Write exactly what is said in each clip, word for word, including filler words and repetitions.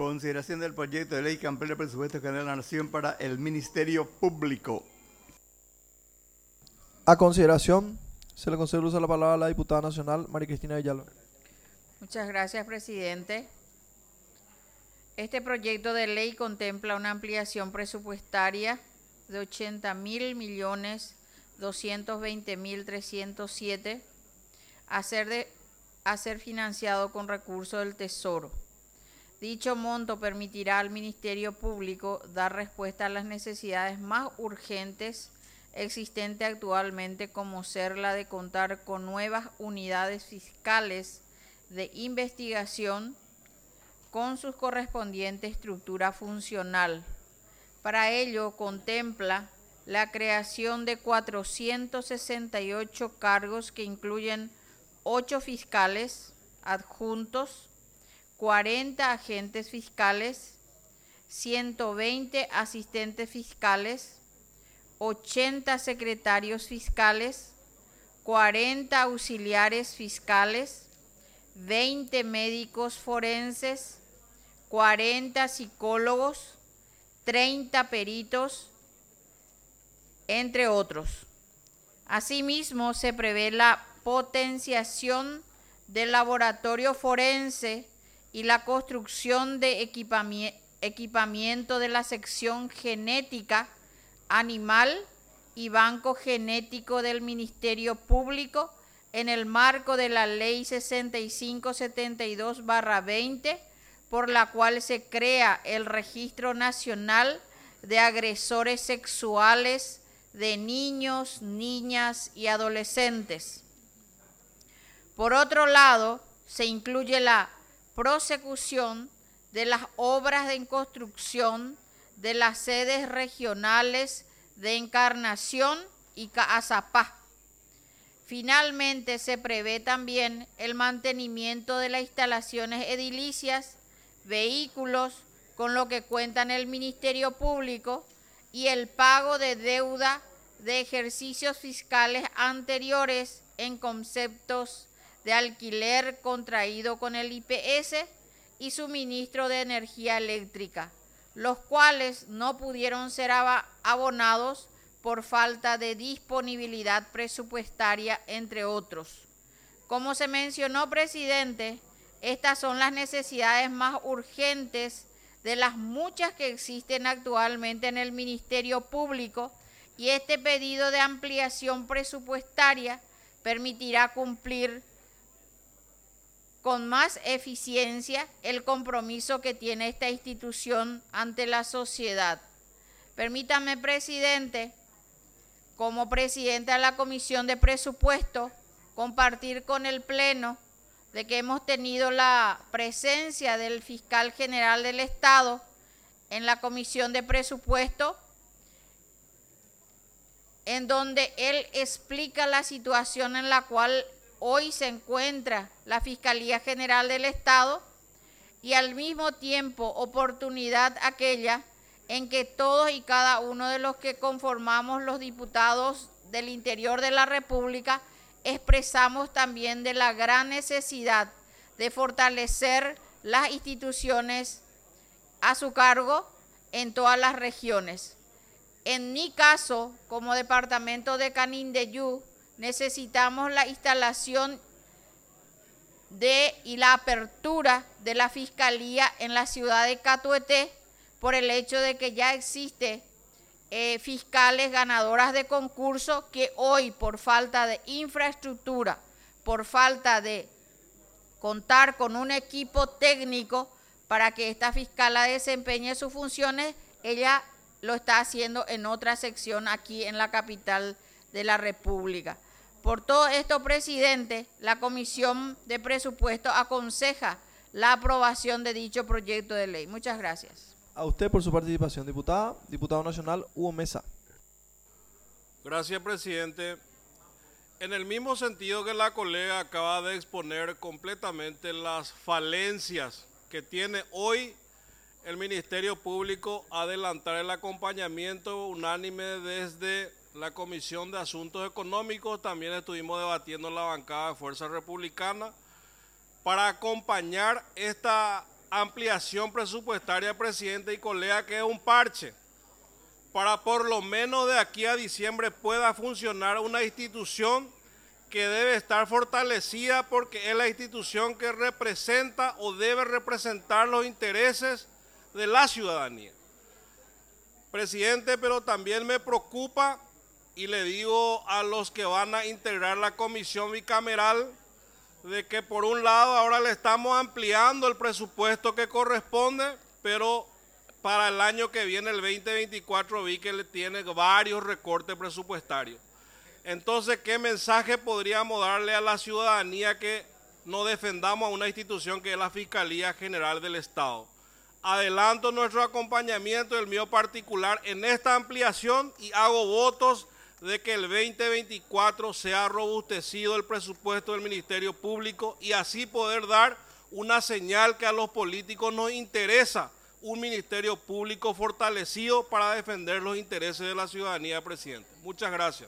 Consideración del proyecto de ley que amplía el presupuesto general de la Nación para el Ministerio Público. A consideración, se le concede el uso de la palabra a la diputada nacional María Cristina Villalba. Muchas gracias, presidente. Este proyecto de ley contempla una ampliación presupuestaria de ochenta mil millones doscientos veinte mil trescientos siete a ser, de, a ser financiado con recursos del Tesoro. Dicho monto permitirá al Ministerio Público dar respuesta a las necesidades más urgentes existentes actualmente, como ser la de contar con nuevas unidades fiscales de investigación con su correspondiente estructura funcional. Para ello contempla la creación de cuatrocientos sesenta y ocho cargos que incluyen ocho fiscales adjuntos, cuarenta agentes fiscales, ciento veinte asistentes fiscales, ochenta secretarios fiscales, cuarenta auxiliares fiscales, veinte médicos forenses, cuarenta psicólogos, treinta peritos, entre otros. Asimismo, se prevé la potenciación del laboratorio forense y la construcción de equipami- equipamiento de la sección genética animal y banco genético del Ministerio Público en el marco de la Ley sesenta y cinco setenta y dos barra veinte, por la cual se crea el Registro Nacional de Agresores Sexuales de Niños, Niñas y Adolescentes. Por otro lado, se incluye la prosecución de las obras de construcción de las sedes regionales de Encarnación y Caazapá. Finalmente, se prevé también el mantenimiento de las instalaciones edilicias, vehículos con lo que cuentan el Ministerio Público y el pago de deuda de ejercicios fiscales anteriores en conceptos de alquiler contraído con el I P S y suministro de energía eléctrica, los cuales no pudieron ser abonados por falta de disponibilidad presupuestaria, entre otros. Como se mencionó, presidente, estas son las necesidades más urgentes de las muchas que existen actualmente en el Ministerio Público, y este pedido de ampliación presupuestaria permitirá cumplir con más eficiencia el compromiso que tiene esta institución ante la sociedad. Permítame, presidente, como presidenta de la Comisión de Presupuesto, compartir con el Pleno de que hemos tenido la presencia del Fiscal General del Estado en la Comisión de Presupuesto, en donde él explica la situación en la cual hoy se encuentra la Fiscalía General del Estado, y al mismo tiempo oportunidad aquella en que todos y cada uno de los que conformamos los diputados del interior de la República expresamos también de la gran necesidad de fortalecer las instituciones a su cargo en todas las regiones. En mi caso, como departamento de Canindeyú, necesitamos la instalación de y la apertura de la Fiscalía en la ciudad de Catueté, por el hecho de que ya existe eh, fiscales ganadoras de concurso que hoy, por falta de infraestructura, por falta de contar con un equipo técnico para que esta fiscala desempeñe sus funciones, ella lo está haciendo en otra sección aquí en la capital de la República. Por todo esto, presidente, la Comisión de Presupuesto aconseja la aprobación de dicho proyecto de ley. Muchas gracias. A usted por su participación, diputada. Diputado nacional Hugo Mesa. Gracias, presidente. En el mismo sentido que la colega acaba de exponer completamente las falencias que tiene hoy el Ministerio Público, adelantar el acompañamiento unánime desde la Comisión de Asuntos Económicos, también estuvimos debatiendo en la bancada de Fuerza Republicana, para acompañar esta ampliación presupuestaria, presidente y colega, que es un parche para por lo menos de aquí a diciembre pueda funcionar una institución que debe estar fortalecida porque es la institución que representa o debe representar los intereses de la ciudadanía. Presidente, pero también me preocupa, y le digo a los que van a integrar la comisión bicameral, de que por un lado ahora le estamos ampliando el presupuesto que corresponde, pero para el año que viene, el veinte veinticuatro, vi que le tiene varios recortes presupuestarios. Entonces, ¿qué mensaje podríamos darle a la ciudadanía que no defendamos a una institución que es la Fiscalía General del Estado? Adelanto nuestro acompañamiento, el mío particular, en esta ampliación y hago votos de que el veinte veinticuatro sea robustecido el presupuesto del Ministerio Público y así poder dar una señal que a los políticos nos interesa un Ministerio Público fortalecido para defender los intereses de la ciudadanía, presidente. Muchas gracias.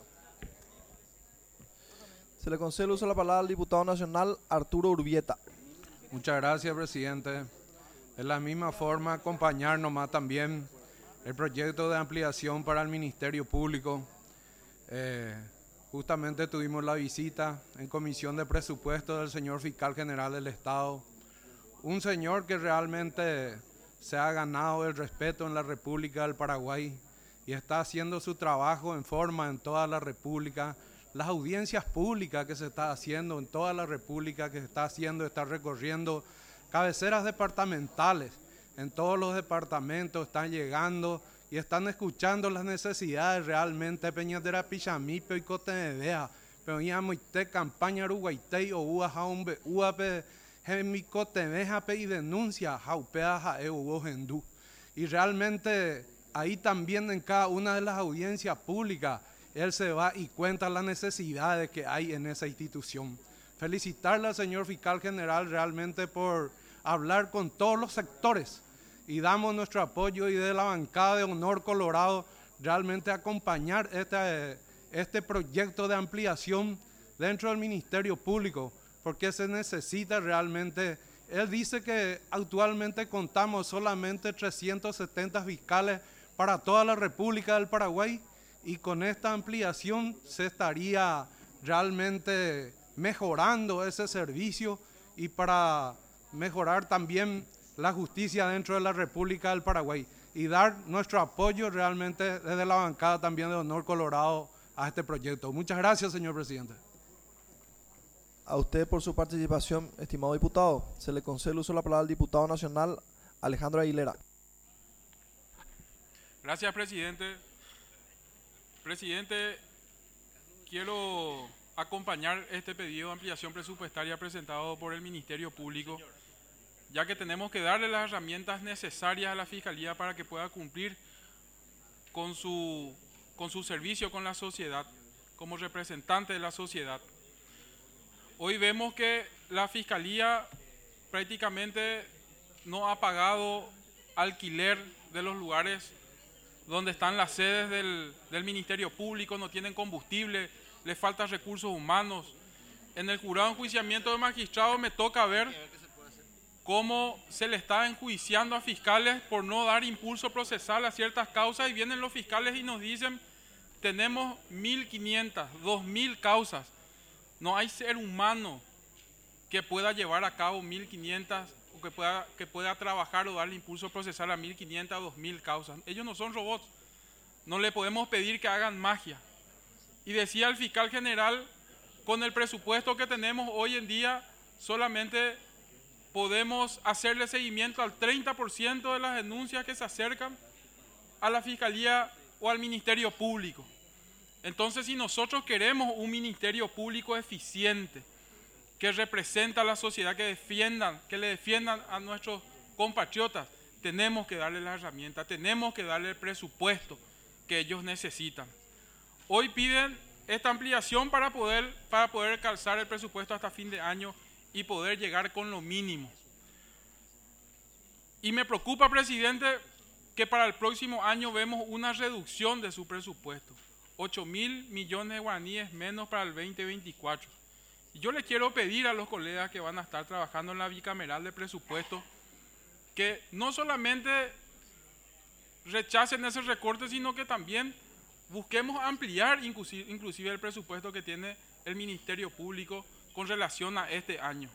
Se le concede el uso de la palabra al diputado nacional Arturo Urbieta. Muchas gracias, presidente. De la misma forma, acompañar nomás también el proyecto de ampliación para el Ministerio Público. Eh, justamente tuvimos la visita en comisión de presupuesto del señor fiscal general del Estado, un señor que realmente se ha ganado el respeto en la República del Paraguay y está haciendo su trabajo en forma en toda la República. Las audiencias públicas que se está haciendo en toda la República, que se está haciendo, está recorriendo cabeceras departamentales, en todos los departamentos están llegando y están escuchando las necesidades realmente. Peñatera, Pichamipe y Cotenedea, pero ya muite campaña Uruguaytei o Uajaumbe, Uape, Hemicotenejape y denuncia, Jaupea, Jaeu, Gendú. Y realmente ahí también en cada una de las audiencias públicas, él se va y cuenta las necesidades que hay en esa institución. Felicitarle al señor fiscal general realmente por hablar con todos los sectores y damos nuestro apoyo y de la bancada de Honor Colorado realmente acompañar este, este proyecto de ampliación dentro del Ministerio Público porque se necesita realmente. Él dice que actualmente contamos solamente trescientos setenta fiscales para toda la República del Paraguay y con esta ampliación se estaría realmente mejorando ese servicio y para mejorar también la justicia dentro de la República del Paraguay y dar nuestro apoyo realmente desde la bancada también de Honor Colorado a este proyecto. Muchas gracias, señor presidente. A usted por su participación, estimado diputado. Se le concede el uso de la palabra al diputado nacional Alejandro Aguilera. Gracias, presidente. Presidente, quiero acompañar este pedido de ampliación presupuestaria presentado por el Ministerio Público, ya que tenemos que darle las herramientas necesarias a la Fiscalía para que pueda cumplir con su, con su servicio con la sociedad, como representante de la sociedad. Hoy vemos que la Fiscalía prácticamente no ha pagado alquiler de los lugares donde están las sedes del, del Ministerio Público, no tienen combustible, les faltan recursos humanos. En el jurado de enjuiciamiento de magistrados me toca ver cómo se le está enjuiciando a fiscales por no dar impulso procesal a ciertas causas y vienen los fiscales y nos dicen tenemos mil quinientas, dos mil causas. No hay ser humano que pueda llevar a cabo mil quinientas o que pueda, que pueda trabajar o darle impulso procesal a mil quinientas, dos mil causas. Ellos no son robots, no le podemos pedir que hagan magia. Y decía el fiscal general, con el presupuesto que tenemos hoy en día, solamente podemos hacerle seguimiento al treinta por ciento de las denuncias que se acercan a la Fiscalía o al Ministerio Público. Entonces, si nosotros queremos un Ministerio Público eficiente, que representa a la sociedad, que defiendan, que le defiendan a nuestros compatriotas, tenemos que darle las herramientas, tenemos que darle el presupuesto que ellos necesitan. Hoy piden esta ampliación para poder, para poder calzar el presupuesto hasta fin de año y poder llegar con lo mínimo. Y me preocupa, presidente, que para el próximo año vemos una reducción de su presupuesto. ocho mil millones de guaraníes menos para el veinte veinticuatro. Y yo le quiero pedir a los colegas que van a estar trabajando en la bicameral de presupuesto que no solamente rechacen ese recorte, sino que también busquemos ampliar inclusive, inclusive el presupuesto que tiene el Ministerio Público con relación a este año.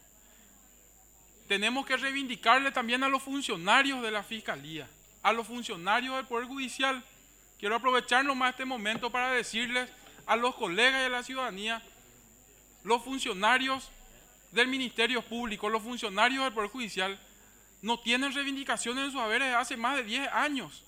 Tenemos que reivindicarle también a los funcionarios de la Fiscalía, a los funcionarios del Poder Judicial. Quiero aprovechar nomás este momento para decirles a los colegas y a la ciudadanía, los funcionarios del Ministerio Público, los funcionarios del Poder Judicial, no tienen reivindicaciones en sus haberes desde hace más de diez años.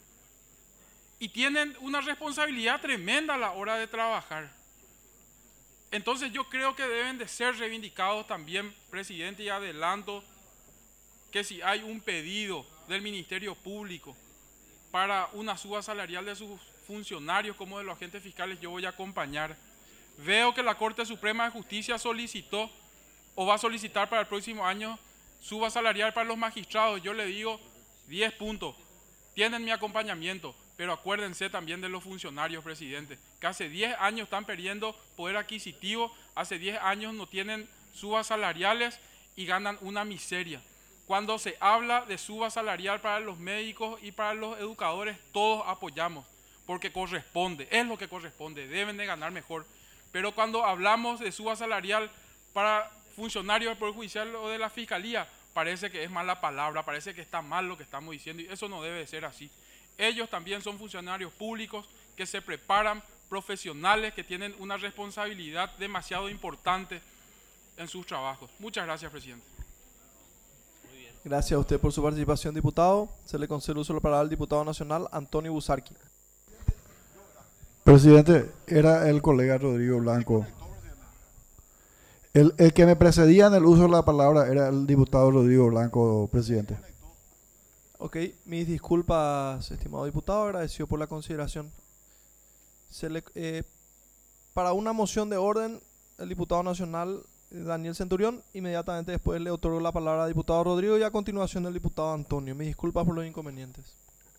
Y tienen una responsabilidad tremenda a la hora de trabajar. Entonces yo creo que deben de ser reivindicados también, presidente, y adelanto que si hay un pedido del Ministerio Público para una suba salarial de sus funcionarios como de los agentes fiscales, yo voy a acompañar. Veo que la Corte Suprema de Justicia solicitó o va a solicitar para el próximo año suba salarial para los magistrados. Yo le digo diez puntos, tienen mi acompañamiento. Pero acuérdense también de los funcionarios, presidente, que hace diez años están perdiendo poder adquisitivo, hace diez años no tienen subas salariales y ganan una miseria. Cuando se habla de suba salarial para los médicos y para los educadores, todos apoyamos, porque corresponde, es lo que corresponde, deben de ganar mejor. Pero cuando hablamos de suba salarial para funcionarios del Poder Judicial o de la Fiscalía, parece que es mala palabra, parece que está mal lo que estamos diciendo, y eso no debe ser así. Ellos también son funcionarios públicos que se preparan, profesionales que tienen una responsabilidad demasiado importante en sus trabajos. Muchas gracias, presidente. Gracias a usted por su participación, diputado. Se le concede el uso de la palabra al diputado nacional Antonio Busarqui. Presidente, era el colega Rodrigo Blanco. El, el que me precedía en el uso de la palabra era el diputado Rodrigo Blanco, presidente. Ok, mis disculpas, estimado diputado, agradecido por la consideración. Se le, eh, para una moción de orden, el diputado nacional Daniel Centurión, inmediatamente después le otorgo la palabra al diputado Rodrigo y a continuación el diputado Antonio. Mis disculpas por los inconvenientes.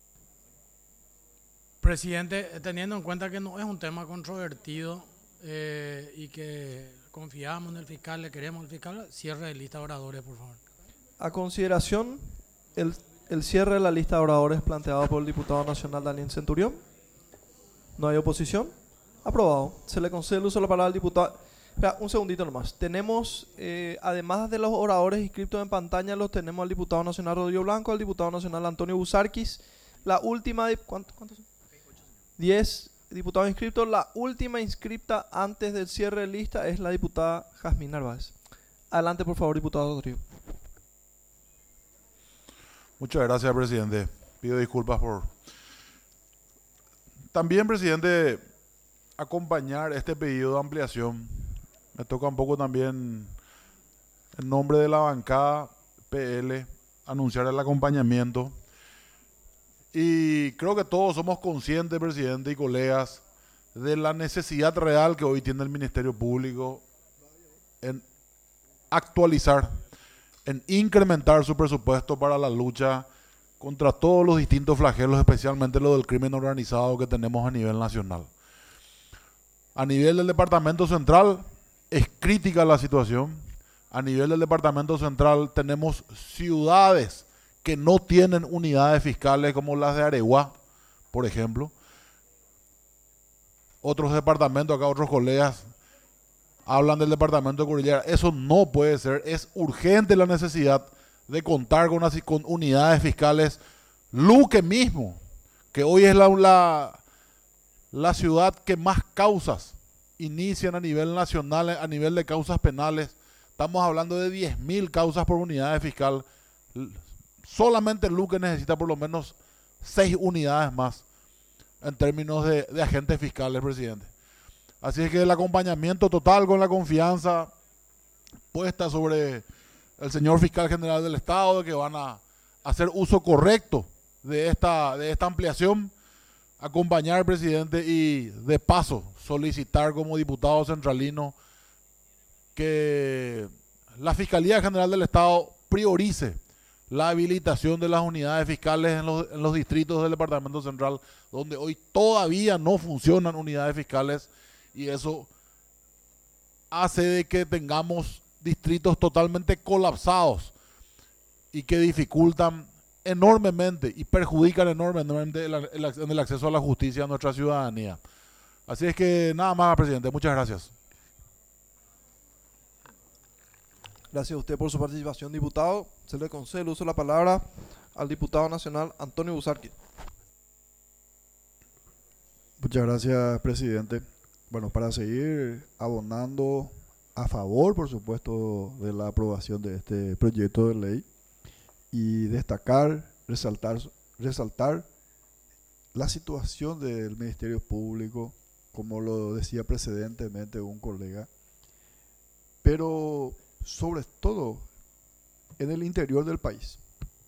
Presidente, teniendo en cuenta que no es un tema controvertido eh, y que confiamos en el fiscal, le queremos al fiscal, cierre de lista de oradores, por favor. A consideración, el... El cierre de la lista de oradores planteado por el diputado nacional Daniel Centurión. ¿No hay oposición? Aprobado. Se le concede el uso de la palabra al diputado. Espera, un segundito nomás. Tenemos, eh, además de los oradores inscritos en pantalla, los tenemos al diputado nacional Rodrigo Blanco, al diputado nacional Antonio Busarquis. La última, de, ¿cuántos, ¿cuántos son? Diez diputados inscritos. La última inscripta antes del cierre de lista es la diputada Jazmín Narváez. Adelante, por favor, diputado Rodrigo. Muchas gracias, presidente. Pido disculpas por... También, presidente, acompañar este pedido de ampliación. Me toca un poco también, en nombre de la bancada P L, anunciar el acompañamiento. Y creo que todos somos conscientes, presidente y colegas, de la necesidad real que hoy tiene el Ministerio Público en actualizar, en incrementar su presupuesto para la lucha contra todos los distintos flagelos, especialmente lo del crimen organizado que tenemos a nivel nacional. A nivel del Departamento Central es crítica la situación. A nivel del Departamento Central tenemos ciudades que no tienen unidades fiscales como las de Areguá, por ejemplo. Otros departamentos, acá otros colegas hablan del departamento de Cordillera. Eso no puede ser. Es urgente la necesidad de contar con, una, con unidades fiscales. Luque mismo, que hoy es la, la, la ciudad que más causas inician a nivel nacional, a nivel de causas penales. Estamos hablando de diez mil causas por unidades fiscal. Solamente Luque necesita por lo menos seis unidades más en términos de, de agentes fiscales, presidente. Así es que el acompañamiento total con la confianza puesta sobre el señor fiscal general del Estado, de que van a hacer uso correcto de esta, de esta ampliación, acompañar al presidente y de paso solicitar como diputado centralino que la Fiscalía General del Estado priorice la habilitación de las unidades fiscales en los, en los distritos del Departamento Central, donde hoy todavía no funcionan unidades fiscales. Y eso hace de que tengamos distritos totalmente colapsados y que dificultan enormemente y perjudican enormemente el, el, en el acceso a la justicia a nuestra ciudadanía. Así es que nada más, presidente. Muchas gracias. Gracias a usted por su participación, diputado. Se le concede el uso de la palabra al diputado nacional Antonio Busarqui. Muchas gracias, presidente. Bueno, para seguir abonando a favor, por supuesto, de la aprobación de este proyecto de ley y destacar, resaltar, resaltar la situación del Ministerio Público, como lo decía precedentemente un colega, pero sobre todo en el interior del país.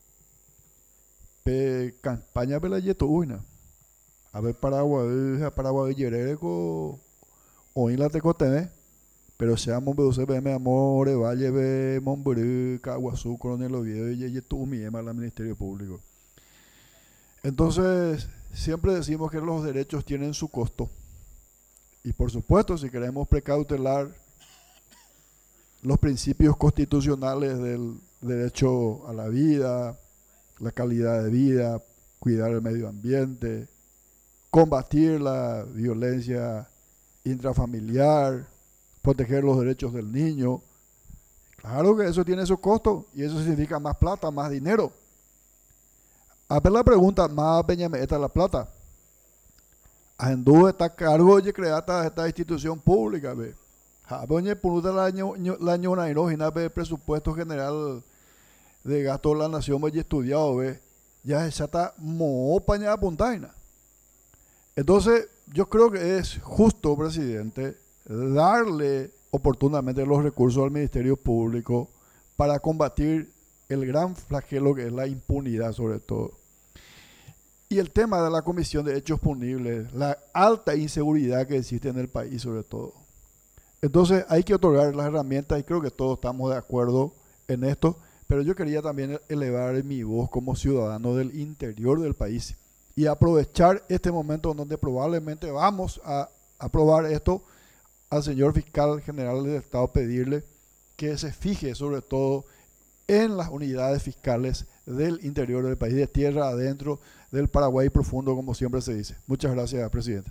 Pe campaña pelayeto uina. A ver Paraguay, Paraguay Yereco o en la Tecotene, pero sea Monbeuse, Beme, Amore, Valle, Be, Monburú, Caguazú, Coronel Oviedo y Yetumi, Ema, el Ministerio Público. Entonces, siempre decimos que los derechos tienen su costo. Y por supuesto, si queremos precautelar los principios constitucionales del derecho a la vida, la calidad de vida, cuidar el medio ambiente, combatir la violencia intrafamiliar, proteger los derechos del niño. Claro que eso tiene su costo y eso significa más plata, más dinero. A ver la pregunta, más peñame esta la plata. Andú está a cargo de crear esta, esta institución pública, ve. Jaboñe punuta la la ñona irógena ve presupuesto general de gasto de la nación me estudiado, ve. Ya está mo paña puntaina. Entonces, yo creo que es justo, presidente, darle oportunamente los recursos al Ministerio Público para combatir el gran flagelo que es la impunidad sobre todo. Y el tema de la Comisión de Hechos Punibles, la alta inseguridad que existe en el país sobre todo. Entonces hay que otorgar las herramientas y creo que todos estamos de acuerdo en esto, pero yo quería también elevar mi voz como ciudadano del interior del país y aprovechar este momento donde probablemente vamos a aprobar esto, al señor fiscal general del Estado pedirle que se fije sobre todo en las unidades fiscales del interior del país, de tierra adentro del Paraguay profundo, como siempre se dice. Muchas gracias, presidente.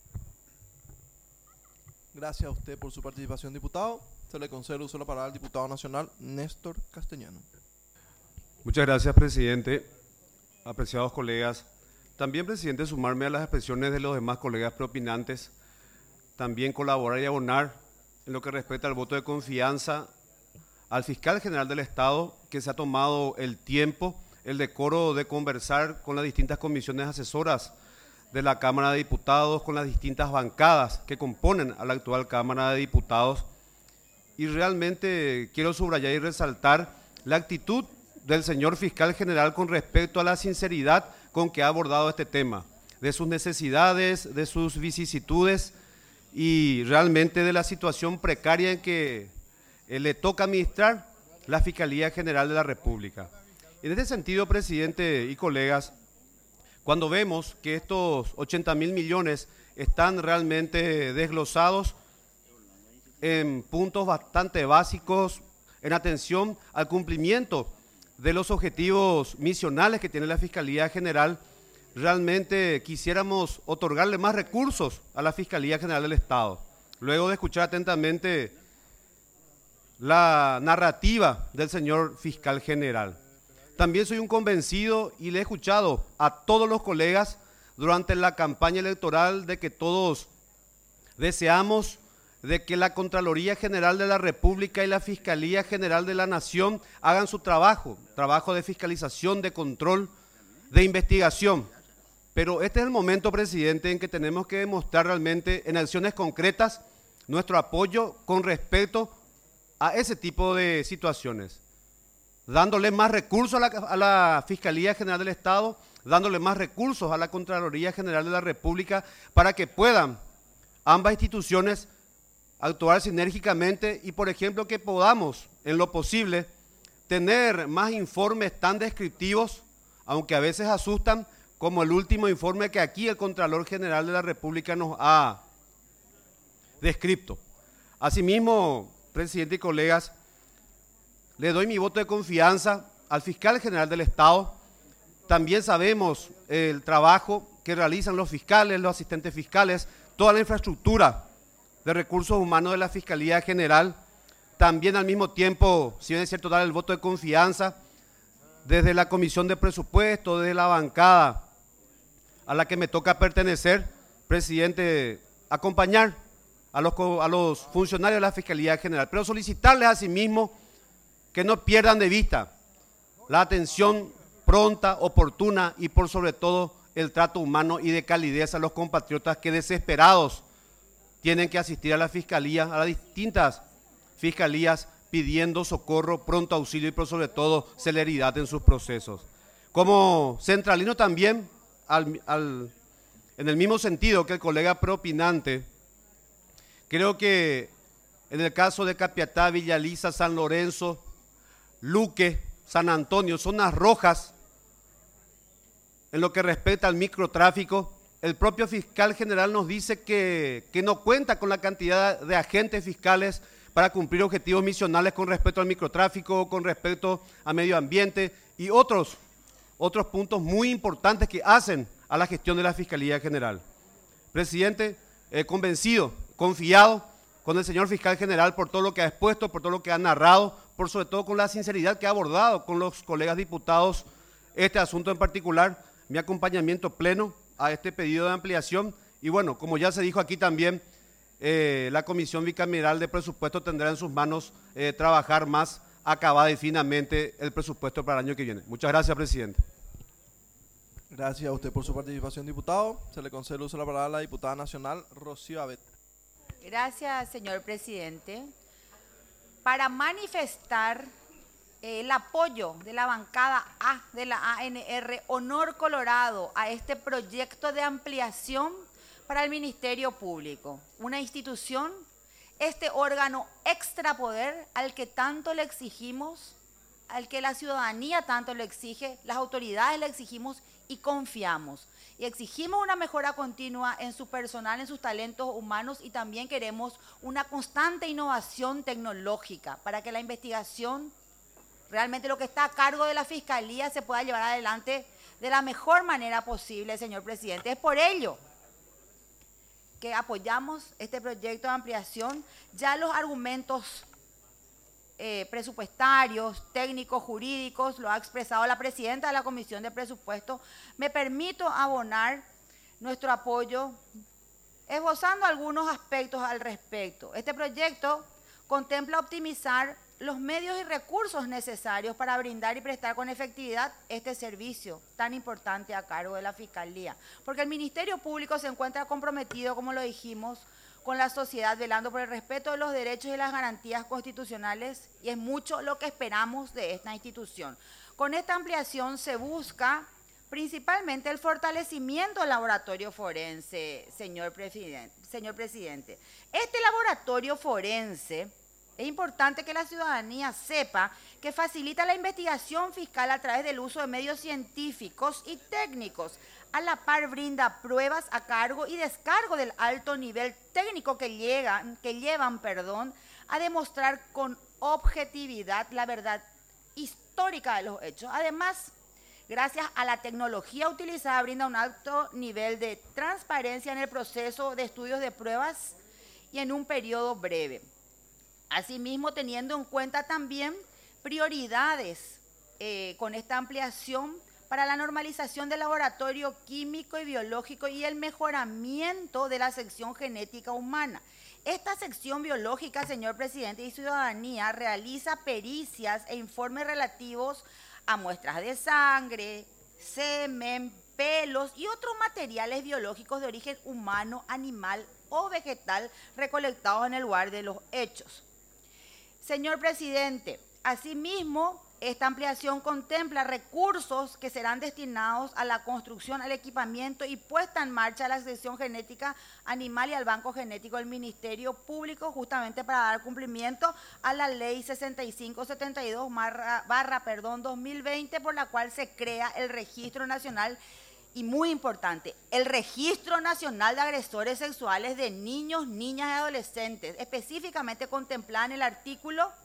Gracias a usted por su participación, diputado. Se le concede el uso de la palabra al diputado nacional Néstor Castellano. Muchas gracias, presidente. Apreciados colegas. También, presidente, sumarme a las expresiones de los demás colegas preopinantes. También colaborar y abonar en lo que respecta al voto de confianza al fiscal general del Estado, que se ha tomado el tiempo, el decoro de conversar con las distintas comisiones asesoras de la Cámara de Diputados, con las distintas bancadas que componen a la actual Cámara de Diputados. Y realmente quiero subrayar y resaltar la actitud del señor fiscal general con respecto a la sinceridad con que ha abordado este tema, de sus necesidades, de sus vicisitudes y realmente de la situación precaria en que eh, le toca administrar la Fiscalía General de la República. En este sentido, presidente y colegas, cuando vemos que estos ochenta mil millones están realmente desglosados en puntos bastante básicos, en atención al cumplimiento de los objetivos misionales que tiene la Fiscalía General, realmente quisiéramos otorgarle más recursos a la Fiscalía General del Estado. Luego de escuchar atentamente la narrativa del señor fiscal general. También soy un convencido y le he escuchado a todos los colegas durante la campaña electoral de que todos deseamos de que la Contraloría General de la República y la Fiscalía General de la Nación hagan su trabajo, trabajo de fiscalización, de control, de investigación. Pero este es el momento, presidente, en que tenemos que demostrar realmente en acciones concretas nuestro apoyo con respecto a ese tipo de situaciones, dándole más recursos a la, a la Fiscalía General del Estado, dándole más recursos a la Contraloría General de la República para que puedan ambas instituciones actuar sinérgicamente y, por ejemplo, que podamos, en lo posible, tener más informes tan descriptivos, aunque a veces asustan, como el último informe que aquí el Contralor General de la República nos ha descrito. Asimismo, presidente y colegas, le doy mi voto de confianza al fiscal general del Estado. También sabemos el trabajo que realizan los fiscales, los asistentes fiscales, toda la infraestructura de recursos humanos de la Fiscalía General. También al mismo tiempo, si bien es cierto, dar el voto de confianza desde la Comisión de Presupuesto, desde la bancada a la que me toca pertenecer, presidente, acompañar a los, a los funcionarios de la Fiscalía General, pero solicitarles asimismo que no pierdan de vista la atención pronta, oportuna y por sobre todo el trato humano y de calidez a los compatriotas que desesperados tienen que asistir a la Fiscalía, a las distintas fiscalías pidiendo socorro, pronto auxilio y por sobre todo celeridad en sus procesos. Como centralino también, al, al, en el mismo sentido que el colega preopinante, creo que en el caso de Capiatá, Villaliza, San Lorenzo, Luque, San Antonio, zonas rojas, en lo que respecta al microtráfico, el propio fiscal general nos dice que, que no cuenta con la cantidad de agentes fiscales para cumplir objetivos misionales con respecto al microtráfico, con respecto a medio ambiente y otros, otros puntos muy importantes que hacen a la gestión de la Fiscalía General. Presidente, eh, convencido, confiado con el señor fiscal general por todo lo que ha expuesto, por todo lo que ha narrado, por sobre todo con la sinceridad que ha abordado con los colegas diputados este asunto en particular, mi acompañamiento pleno a este pedido de ampliación y bueno, como ya se dijo aquí también, eh, la Comisión Bicameral de Presupuesto tendrá en sus manos eh, trabajar más acabada y finamente el presupuesto para el año que viene. Muchas gracias, presidente. Gracias a usted por su participación, diputado. Se le concede el uso de la palabra a la diputada nacional Rocío Abet. Gracias, señor presidente. Para manifestar el apoyo de la bancada A de la A N R Honor Colorado a este proyecto de ampliación para el Ministerio Público, una institución, este órgano extrapoder al que tanto le exigimos, al que la ciudadanía tanto le exige, las autoridades le exigimos y confiamos. Y exigimos una mejora continua en su personal, en sus talentos humanos y también queremos una constante innovación tecnológica para que la investigación, realmente lo que está a cargo de la Fiscalía, se pueda llevar adelante de la mejor manera posible, señor presidente. Es por ello que apoyamos este proyecto de ampliación. Ya los argumentos eh, presupuestarios, técnicos, jurídicos, lo ha expresado la presidenta de la Comisión de Presupuesto. Me permito abonar nuestro apoyo, esbozando algunos aspectos al respecto. Este proyecto contempla optimizar los medios y recursos necesarios para brindar y prestar con efectividad este servicio tan importante a cargo de la Fiscalía. Porque el Ministerio Público se encuentra comprometido, como lo dijimos, con la sociedad, velando por el respeto de los derechos y las garantías constitucionales, y es mucho lo que esperamos de esta institución. Con esta ampliación se busca principalmente el fortalecimiento del laboratorio forense, señor presidente. Señor presidente. Este laboratorio forense, es importante que la ciudadanía sepa que facilita la investigación fiscal a través del uso de medios científicos y técnicos. A la par brinda pruebas a cargo y descargo del alto nivel técnico que, llegan, que llevan perdón, a demostrar con objetividad la verdad histórica de los hechos. Además, gracias a la tecnología utilizada, brinda un alto nivel de transparencia en el proceso de estudios de pruebas y en un periodo breve. Asimismo, teniendo en cuenta también prioridades eh, con esta ampliación para la normalización del laboratorio químico y biológico y el mejoramiento de la sección genética humana. Esta sección biológica, señor presidente, y ciudadanía realiza pericias e informes relativos a muestras de sangre, semen, pelos y otros materiales biológicos de origen humano, animal o vegetal recolectados en el lugar de los hechos. Señor presidente, asimismo, esta ampliación contempla recursos que serán destinados a la construcción, al equipamiento y puesta en marcha de la sección genética animal y al banco genético del Ministerio Público, justamente para dar cumplimiento a la ley sesenta y cinco setenta y dos barra, perdón, dos mil veinte, por la cual se crea el Registro Nacional. Y muy importante, el Registro Nacional de Agresores Sexuales de Niños, Niñas y Adolescentes, específicamente contemplada en el artículo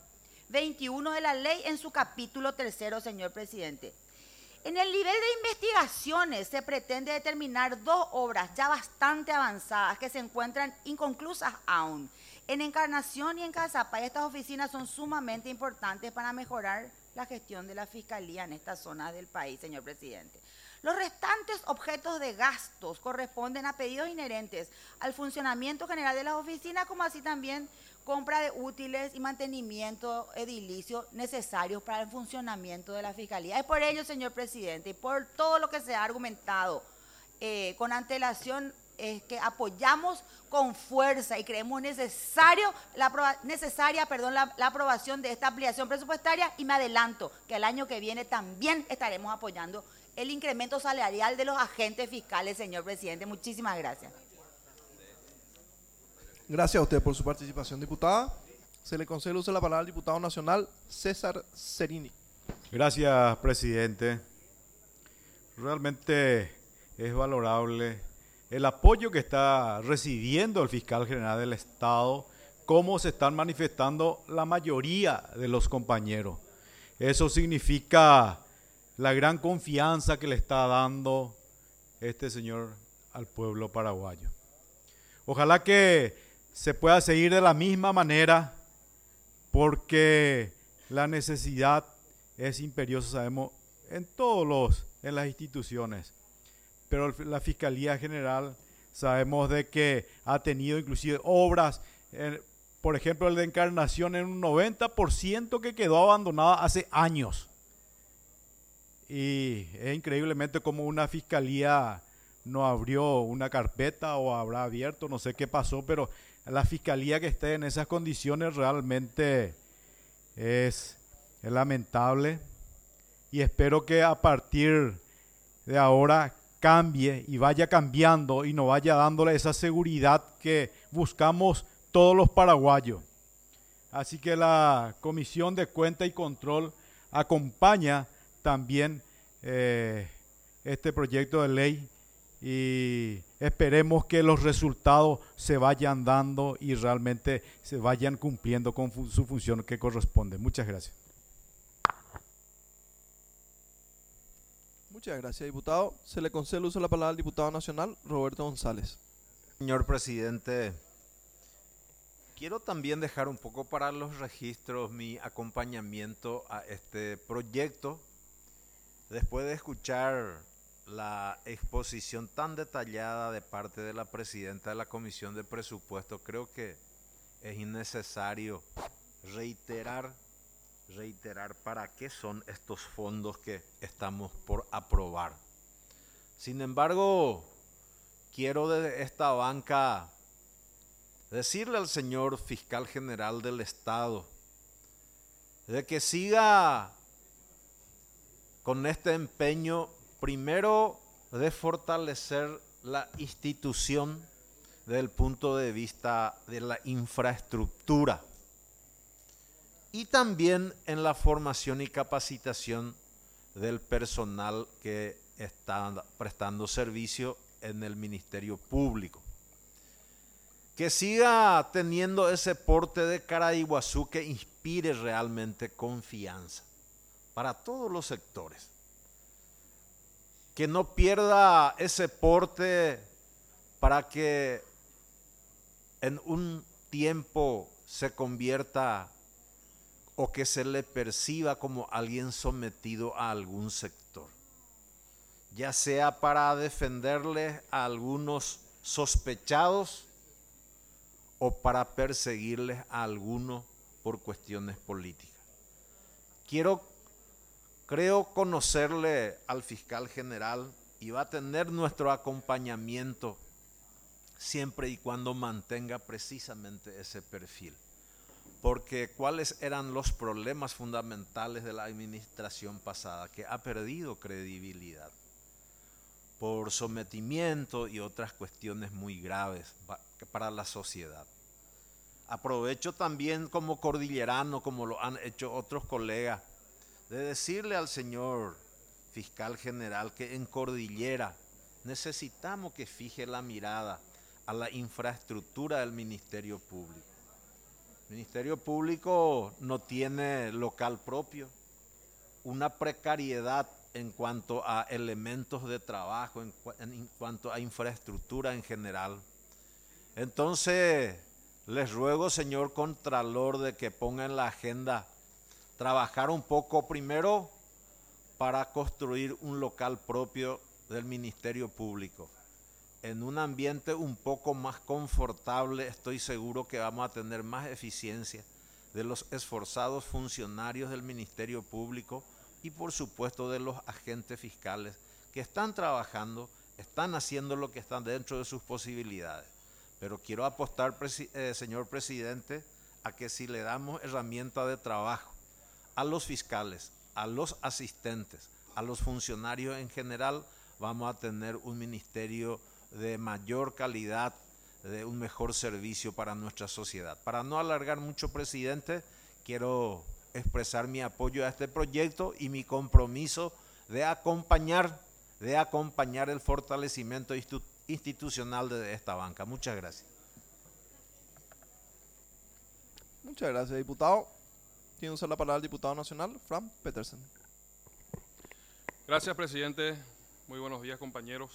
veintiuno de la ley en su capítulo tercero, señor presidente. En el nivel de investigaciones se pretende determinar dos obras ya bastante avanzadas que se encuentran inconclusas aún. En Encarnación y en Cazapay, estas oficinas son sumamente importantes para mejorar la gestión de la Fiscalía en estas zonas del país, señor presidente. Los restantes objetos de gastos corresponden a pedidos inherentes al funcionamiento general de las oficinas, como así también compra de útiles y mantenimiento edilicio necesarios para el funcionamiento de la Fiscalía. Es por ello, señor presidente, y por todo lo que se ha argumentado eh, con antelación, es que apoyamos con fuerza y creemos necesario la aproba, necesaria perdón, la, la aprobación de esta ampliación presupuestaria, y me adelanto que el año que viene también estaremos apoyando el incremento salarial de los agentes fiscales, señor presidente. Muchísimas gracias. Gracias a usted por su participación, diputada. Se le concede el uso de la palabra al diputado nacional César Cerini. Gracias, presidente. Realmente es valorable el apoyo que está recibiendo el fiscal general del Estado, cómo se están manifestando la mayoría de los compañeros. Eso significa la gran confianza que le está dando este señor al pueblo paraguayo. Ojalá que se pueda seguir de la misma manera, porque la necesidad es imperiosa, sabemos, en todos los, en las instituciones. Pero la Fiscalía General sabemos de que ha tenido inclusive obras, eh, por ejemplo el de Encarnación, en un noventa por ciento que quedó abandonada hace años. Y es increíblemente como una fiscalía no abrió una carpeta o habrá abierto, no sé qué pasó, pero la fiscalía que esté en esas condiciones realmente es, es lamentable, y espero que a partir de ahora cambie y vaya cambiando y nos vaya dándole esa seguridad que buscamos todos los paraguayos. Así que la Comisión de Cuenta y Control acompaña también eh, este proyecto de ley, y esperemos que los resultados se vayan dando y realmente se vayan cumpliendo con fu- su función que corresponde. Muchas gracias. Muchas gracias, diputado. Se le concede el uso de la palabra al diputado nacional Roberto González. Señor presidente, quiero también dejar un poco para los registros mi acompañamiento a este proyecto. Después de escuchar la exposición tan detallada de parte de la presidenta de la Comisión de Presupuestos, creo que es innecesario reiterar, reiterar para qué son estos fondos que estamos por aprobar. Sin embargo, quiero desde esta banca decirle al señor fiscal general del Estado de que siga con este empeño, primero, de fortalecer la institución desde el punto de vista de la infraestructura, y también en la formación y capacitación del personal que está prestando servicio en el Ministerio Público. Que siga teniendo ese porte de Caraiguazú que inspire realmente confianza para todos los sectores. Que no pierda ese porte para que en un tiempo se convierta o que se le perciba como alguien sometido a algún sector, ya sea para defenderle a algunos sospechados o para perseguirles a algunos por cuestiones políticas. Quiero, creo conocerle al fiscal general, y va a tener nuestro acompañamiento siempre y cuando mantenga precisamente ese perfil. Porque cuáles eran los problemas fundamentales de la administración pasada, que ha perdido credibilidad por sometimiento y otras cuestiones muy graves para la sociedad. Aprovecho también como cordillerano, como lo han hecho otros colegas, de decirle al señor fiscal general que en Cordillera necesitamos que fije la mirada a la infraestructura del Ministerio Público. El Ministerio Público no tiene local propio, una precariedad en cuanto a elementos de trabajo, en, cu en cuanto a infraestructura en general. Entonces, les ruego, señor Contralor, de que ponga en la agenda trabajar un poco primero para construir un local propio del Ministerio Público. En un ambiente un poco más confortable, estoy seguro que vamos a tener más eficiencia de los esforzados funcionarios del Ministerio Público y por supuesto de los agentes fiscales que están trabajando, están haciendo lo que están dentro de sus posibilidades. Pero quiero apostar, presi eh, señor presidente, a que si le damos herramienta de trabajo a los fiscales, a los asistentes, a los funcionarios en general, vamos a tener un ministerio de mayor calidad, de un mejor servicio para nuestra sociedad. Para no alargar mucho, presidente, quiero expresar mi apoyo a este proyecto y mi compromiso de acompañar, de acompañar el fortalecimiento institucional de esta banca. Muchas gracias. Muchas gracias, diputado. Tiene usted la palabra el diputado nacional, Fran Petersen. Gracias, presidente. Muy buenos días, compañeros.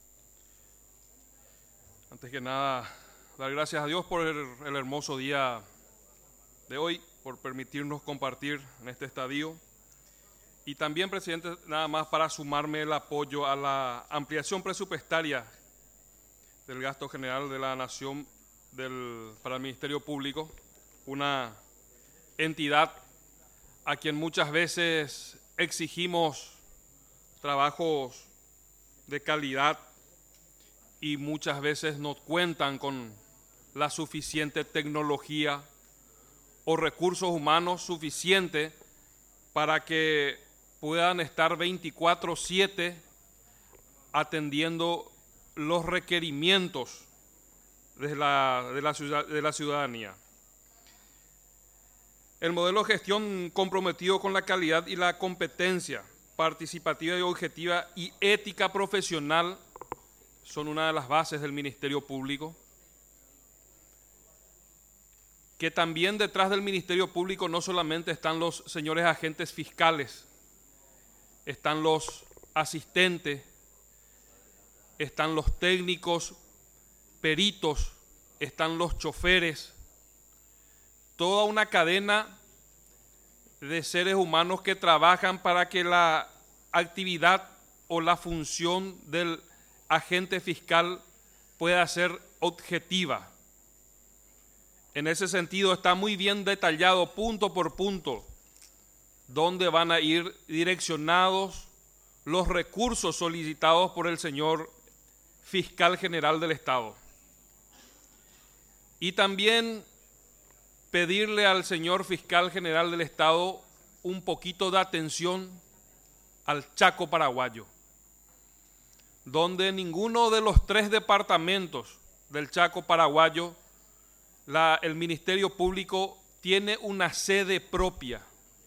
Antes que nada, dar gracias a Dios por el, el hermoso día de hoy, por permitirnos compartir en este estadio. Y también, presidente, nada más para sumarme el apoyo a la ampliación presupuestaria del gasto general de la Nación del, para el Ministerio Público, una entidad a quien muchas veces exigimos trabajos de calidad y muchas veces no cuentan con la suficiente tecnología o recursos humanos suficientes para que puedan estar veinticuatro siete atendiendo los requerimientos de la, de la, ciudad, de la ciudadanía. El modelo de gestión comprometido con la calidad y la competencia, participativa y objetiva y ética profesional son una de las bases del Ministerio Público. Que también detrás del Ministerio Público no solamente están los señores agentes fiscales, están los asistentes, están los técnicos, peritos, están los choferes, toda una cadena de seres humanos que trabajan para que la actividad o la función del agente fiscal pueda ser objetiva. En ese sentido está muy bien detallado punto por punto dónde van a ir direccionados los recursos solicitados por el señor fiscal general del Estado. Y también pedirle al señor fiscal general del Estado un poquito de atención al Chaco paraguayo, donde ninguno de los tres departamentos del Chaco paraguayo, la, el Ministerio Público tiene una sede propia.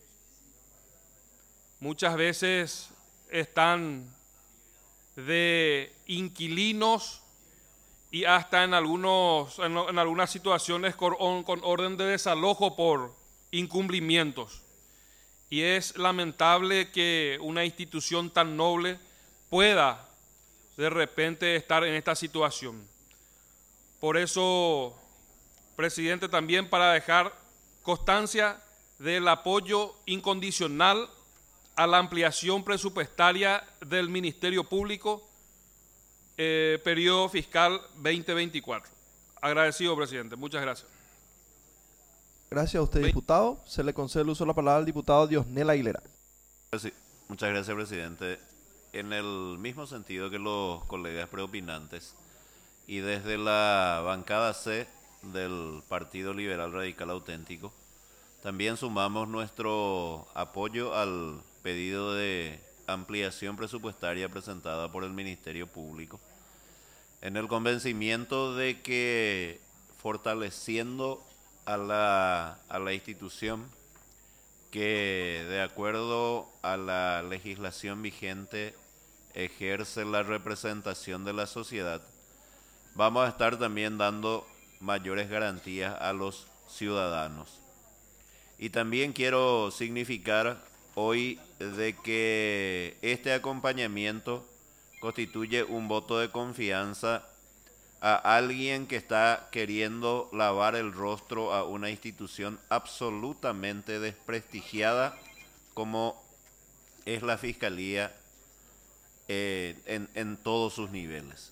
Muchas veces están de inquilinos y hasta en, algunos, en, en algunas situaciones con, con orden de desalojo por incumplimientos. Y es lamentable que una institución tan noble pueda de repente estar en esta situación. Por eso, presidente, también para dejar constancia del apoyo incondicional a la ampliación presupuestaria del Ministerio Público, eh, periodo fiscal veinte veinticuatro. Agradecido, presidente. Muchas gracias. Gracias a usted, diputado. Se le concede el uso de la palabra al diputado Diosnel Aguilera. Muchas gracias, presidente. En el mismo sentido que los colegas preopinantes y desde la bancada C del Partido Liberal Radical Auténtico, también sumamos nuestro apoyo al pedido de ampliación presupuestaria presentada por el Ministerio Público, en el convencimiento de que fortaleciendo a la, a la institución que, de acuerdo a la legislación vigente, ejerce la representación de la sociedad, vamos a estar también dando mayores garantías a los ciudadanos. Y también quiero significar hoy de que este acompañamiento constituye un voto de confianza a alguien que está queriendo lavar el rostro a una institución absolutamente desprestigiada como es la Fiscalía eh, en, en todos sus niveles.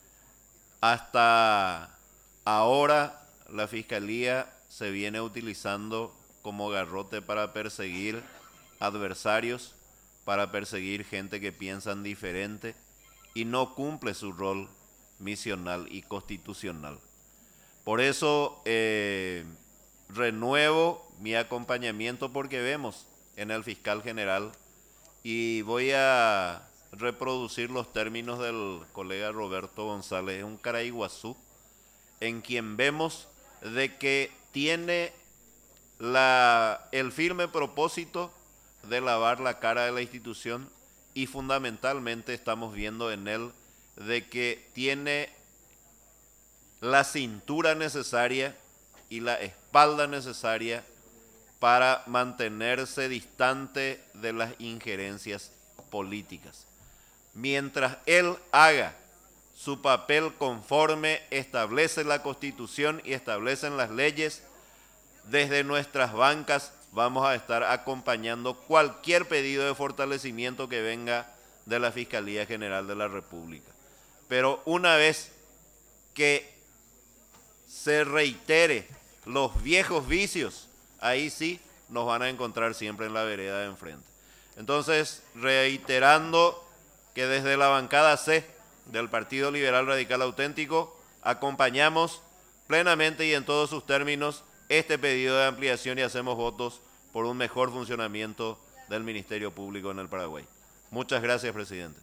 Hasta ahora la Fiscalía se viene utilizando como garrote para perseguir adversarios, para perseguir gente que piensan diferente y no cumple su rol misional y constitucional. Por eso eh, renuevo mi acompañamiento porque vemos en el fiscal general, y voy a reproducir los términos del colega Roberto González, un Caraiguazú, en quien vemos de que tiene la, el firme propósito de lavar la cara de la institución, y fundamentalmente estamos viendo en él de que tiene la cintura necesaria y la espalda necesaria para mantenerse distante de las injerencias políticas. Mientras él haga su papel conforme establece la Constitución y establecen las leyes, desde nuestras bancas vamos a estar acompañando cualquier pedido de fortalecimiento que venga de la Fiscalía General de la República. Pero una vez que se reitere los viejos vicios, ahí sí nos van a encontrar siempre en la vereda de enfrente. Entonces, reiterando que desde la bancada C del Partido Liberal Radical Auténtico acompañamos plenamente y en todos sus términos este pedido de ampliación y hacemos votos por un mejor funcionamiento del Ministerio Público en el Paraguay. Muchas gracias, presidente.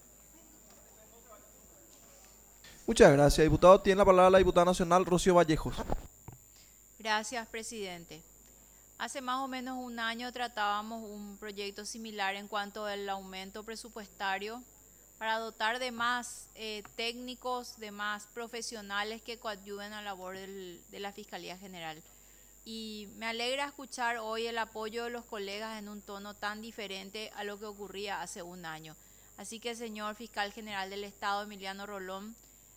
Muchas gracias, diputado. Tiene la palabra la diputada nacional Rocío Vallejos. Gracias, presidente. Hace más o menos un año tratábamos un proyecto similar en cuanto al aumento presupuestario para dotar de más eh, técnicos, de más profesionales que coadyuven a la labor del, de la Fiscalía General. Y me alegra escuchar hoy el apoyo de los colegas en un tono tan diferente a lo que ocurría hace un año. Así que, señor Fiscal General del Estado, Emiliano Rolón,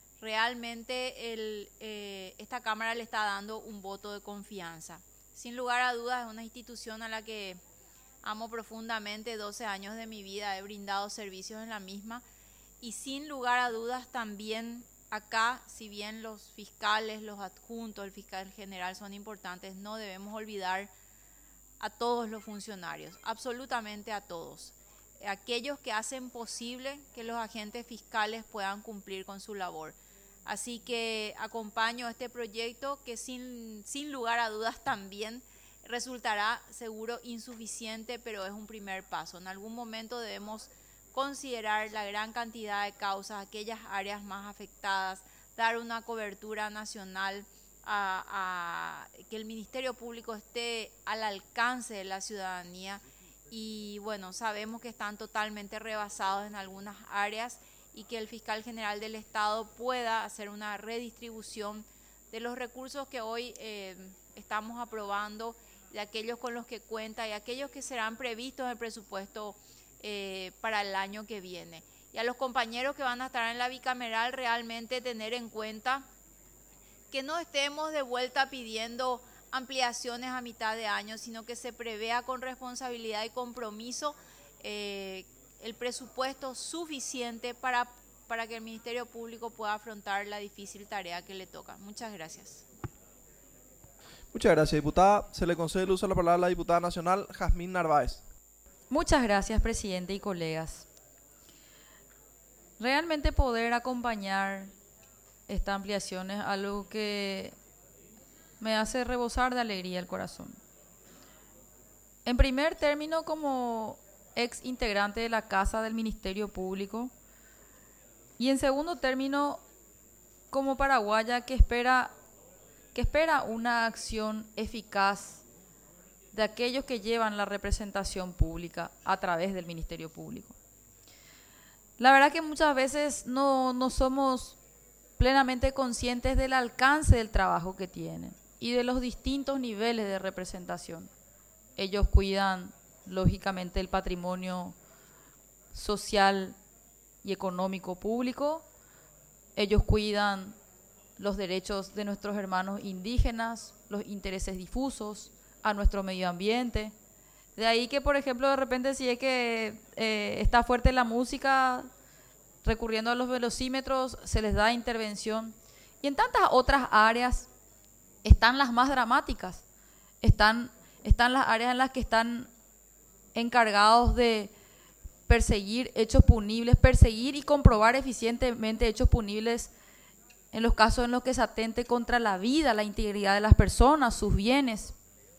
realmente el, eh, esta Cámara le está dando un voto de confianza. Sin lugar a dudas, es una institución a la que amo profundamente. doce años de mi vida he brindado servicios en la misma, y sin lugar a dudas también acá, si bien los fiscales, los adjuntos, el fiscal general son importantes, no debemos olvidar a todos los funcionarios, absolutamente a todos, aquellos que hacen posible que los agentes fiscales puedan cumplir con su labor. Así que acompaño este proyecto que sin, sin lugar a dudas también resultará seguro insuficiente, pero es un primer paso. En algún momento debemos considerar la gran cantidad de causas, aquellas áreas más afectadas, dar una cobertura nacional, a, a que el Ministerio Público esté al alcance de la ciudadanía. Y bueno, sabemos que están totalmente rebasados en algunas áreas, y que el fiscal general del Estado pueda hacer una redistribución de los recursos que hoy eh, estamos aprobando, de aquellos con los que cuenta y aquellos que serán previstos en el presupuesto eh, para el año que viene. Y a los compañeros que van a estar en la bicameral, realmente tener en cuenta que no estemos de vuelta pidiendo ampliaciones a mitad de año, sino que se prevea con responsabilidad y compromiso eh, el presupuesto suficiente para, para que el Ministerio Público pueda afrontar la difícil tarea que le toca. Muchas gracias. Muchas gracias, diputada. Se le concede el uso de la palabra a la diputada nacional Jazmín Narváez. Muchas gracias, presidente y colegas. Realmente poder acompañar esta ampliación es algo que me hace rebosar de alegría el corazón. En primer término, como ex integrante de la Casa del Ministerio Público, y en segundo término, como paraguaya que espera, que espera una acción eficaz de aquellos que llevan la representación pública a través del Ministerio Público. La verdad que muchas veces no, no somos plenamente conscientes del alcance del trabajo que tienen. y de los distintos niveles de representación. Ellos cuidan, lógicamente, el patrimonio social y económico público. Ellos cuidan los derechos de nuestros hermanos indígenas, los intereses difusos, a nuestro medio ambiente. De ahí que, por ejemplo, de repente si es que eh, está fuerte la música, recurriendo a los velocímetros, se les da intervención. Y en tantas otras áreas están las más dramáticas. Están, están las áreas en las que están encargados de perseguir hechos punibles, perseguir y comprobar eficientemente hechos punibles en los casos en los que se atente contra la vida, la integridad de las personas, sus bienes.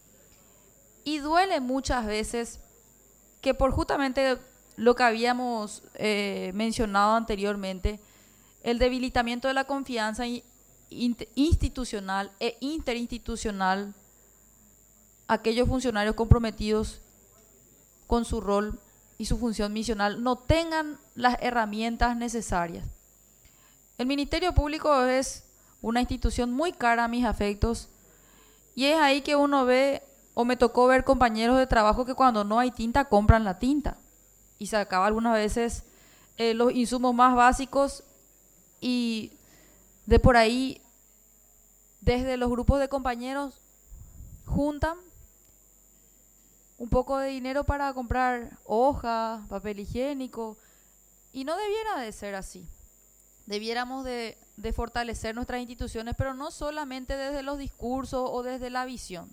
Y duele muchas veces que por justamente lo que habíamos eh, mencionado anteriormente, el debilitamiento de la confianza institucional e interinstitucional, aquellos funcionarios comprometidos con su rol y su función misional no tengan las herramientas necesarias. El Ministerio Público es una institución muy cara a mis afectos y es ahí que uno ve, o me tocó ver compañeros de trabajo que cuando no hay tinta compran la tinta y se acaba algunas veces eh, los insumos más básicos y de por ahí desde los grupos de compañeros juntan un poco de dinero para comprar hojas, papel higiénico, y no debiera de ser así. Debiéramos de, de fortalecer nuestras instituciones, pero no solamente desde los discursos o desde la visión,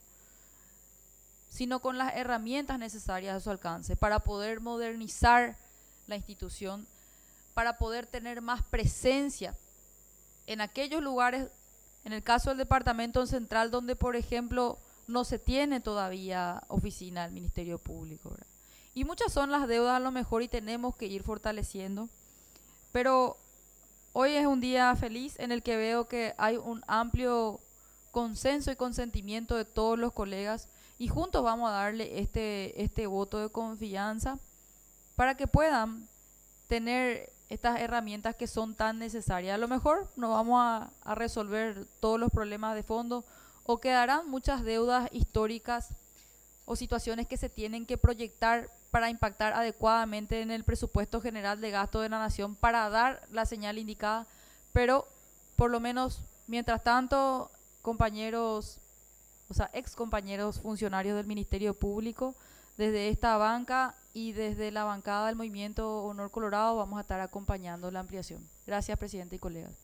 sino con las herramientas necesarias a su alcance para poder modernizar la institución, para poder tener más presencia en aquellos lugares, en el caso del Departamento Central, donde, por ejemplo, no se tiene todavía oficina del Ministerio Público, ¿verdad? Y muchas son las deudas a lo mejor y tenemos que ir fortaleciendo, pero hoy es un día feliz en el que veo que hay un amplio consenso y consentimiento de todos los colegas y juntos vamos a darle este, este voto de confianza para que puedan tener estas herramientas que son tan necesarias. A lo mejor no vamos a, a resolver todos los problemas de fondo o quedarán muchas deudas históricas o situaciones que se tienen que proyectar para impactar adecuadamente en el presupuesto general de gasto de la nación para dar la señal indicada, pero por lo menos, mientras tanto, compañeros, o sea, ex compañeros funcionarios del Ministerio Público, desde esta banca y desde la bancada del Movimiento Honor Colorado vamos a estar acompañando la ampliación. Gracias, presidente y colegas.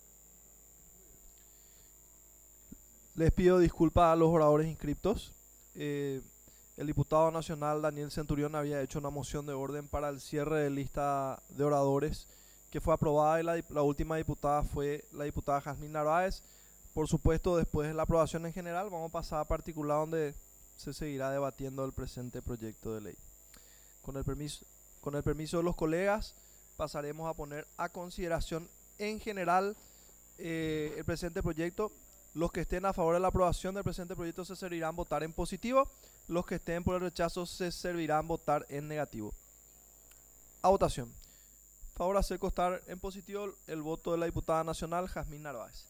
Les pido disculpas a los oradores inscriptos. Eh, el diputado nacional Daniel Centurión había hecho una moción de orden para el cierre de lista de oradores que fue aprobada y la, la última diputada fue la diputada Jazmín Narváez. Por supuesto, después de la aprobación en general, vamos a pasar a particular donde se seguirá debatiendo el presente proyecto de ley. Con el permiso, con el permiso de los colegas, pasaremos a poner a consideración en general eh, el presente proyecto. Los que estén a favor de la aprobación del presente proyecto se servirán votar en positivo. Los que estén por el rechazo se servirán votar en negativo. A votación. Favor hacer constar en positivo el voto de la diputada nacional Jazmín Narváez.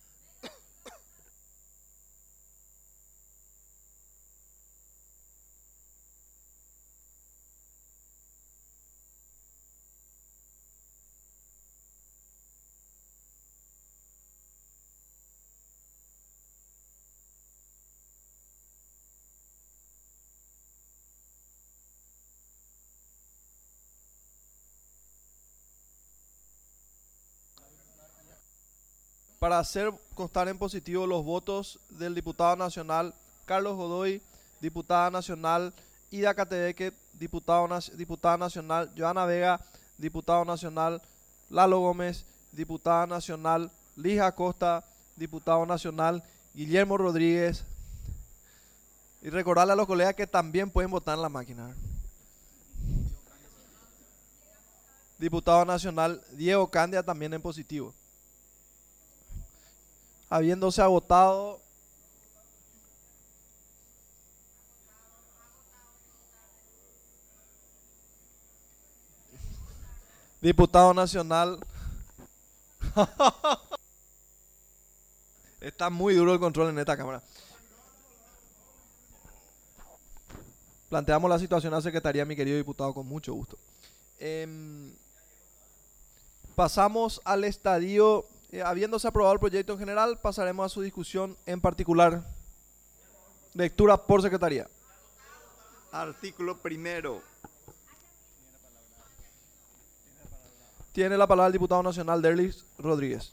Para hacer constar en positivo los votos del diputado nacional Carlos Godoy, diputada nacional Ida Catebeque, diputado, diputada nacional Joana Vega, diputado nacional Lalo Gómez, diputada nacional Lija Acosta, diputado nacional Guillermo Rodríguez. Y recordarle a los colegas que también pueden votar en la máquina. Diputado nacional Diego Candia también en positivo. Habiéndose agotado diputado nacional está muy duro el control en esta cámara. Planteamos la situación a la Secretaría, mi querido diputado, con mucho gusto. Em, pasamos al estadio. Eh, habiéndose aprobado el proyecto en general, pasaremos a su discusión en particular. Lectura por Secretaría. Artículo primero. Tiene la palabra el diputado nacional Derlis Rodríguez.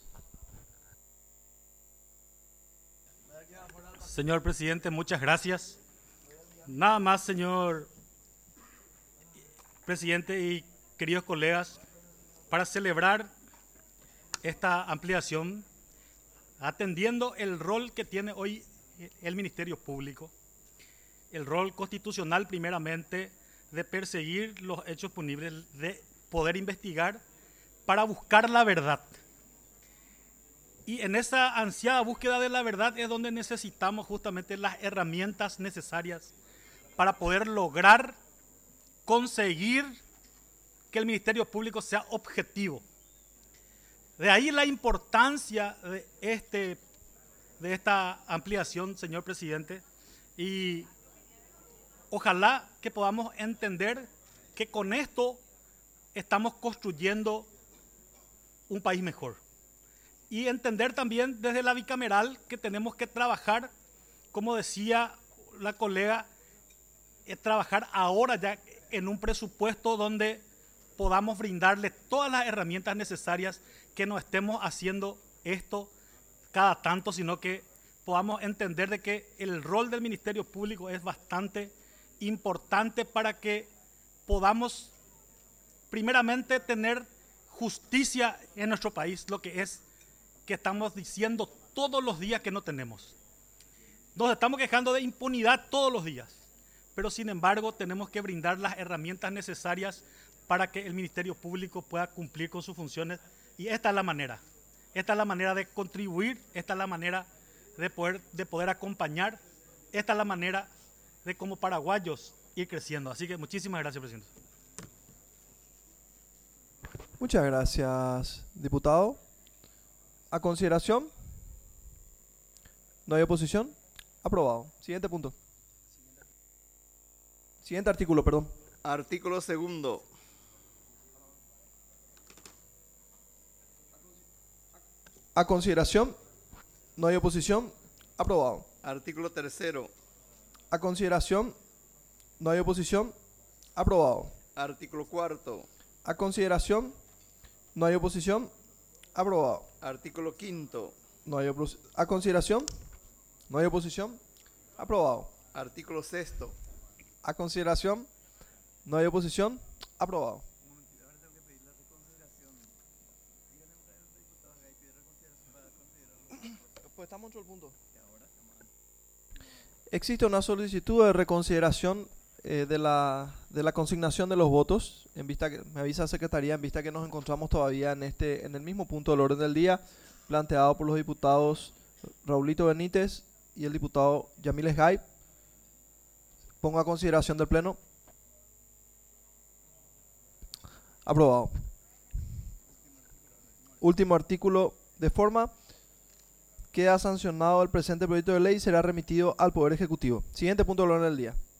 Señor presidente, muchas gracias. Nada más, señor presidente y queridos colegas, para celebrar esta ampliación, atendiendo el rol que tiene hoy el Ministerio Público, el rol constitucional primeramente de perseguir los hechos punibles, de poder investigar para buscar la verdad. Y en esa ansiada búsqueda de la verdad es donde necesitamos justamente las herramientas necesarias para poder lograr conseguir que el Ministerio Público sea objetivo. De ahí la importancia de, este, de esta ampliación, señor presidente, y ojalá que podamos entender que con esto estamos construyendo un país mejor. Y entender también desde la bicameral que tenemos que trabajar, como decía la colega, eh, trabajar ahora ya en un presupuesto donde podamos brindarle todas las herramientas necesarias, que no estemos haciendo esto cada tanto, sino que podamos entender de que el rol del Ministerio Público es bastante importante para que podamos primeramente tener justicia en nuestro país, lo que es que estamos diciendo todos los días que no tenemos. Nos estamos quejando de impunidad todos los días, pero sin embargo tenemos que brindar las herramientas necesarias para que el Ministerio Público pueda cumplir con sus funciones, y esta es la manera. Esta es la manera de contribuir, esta es la manera de poder, de poder acompañar, esta es la manera de como paraguayos ir creciendo. Así que muchísimas gracias, presidente. Muchas gracias, diputado. A consideración. No hay oposición. Aprobado. Siguiente punto. Siguiente artículo, perdón. Artículo segundo. A consideración. No hay oposición. Aprobado. Artículo tercero. A consideración. No hay oposición. Aprobado. Artículo cuarto. A consideración. No hay oposición. Aprobado. Artículo quinto. No hay opos- A consideración. No hay oposición. Aprobado. Artículo sexto. A consideración. No hay oposición. Aprobado. Pues estamos en otro punto. Existe una solicitud de reconsideración eh, de, la, de la consignación de los votos, en vista que, me avisa la Secretaría, en vista que nos encontramos todavía en, este, en el mismo punto del orden del día, planteado por los diputados Raulito Benítez y el diputado Yamil Esgay. Pongo a consideración del Pleno. Aprobado. Último artículo de forma. Queda sancionado el presente proyecto de ley y será remitido al Poder Ejecutivo. Siguiente punto del orden del día.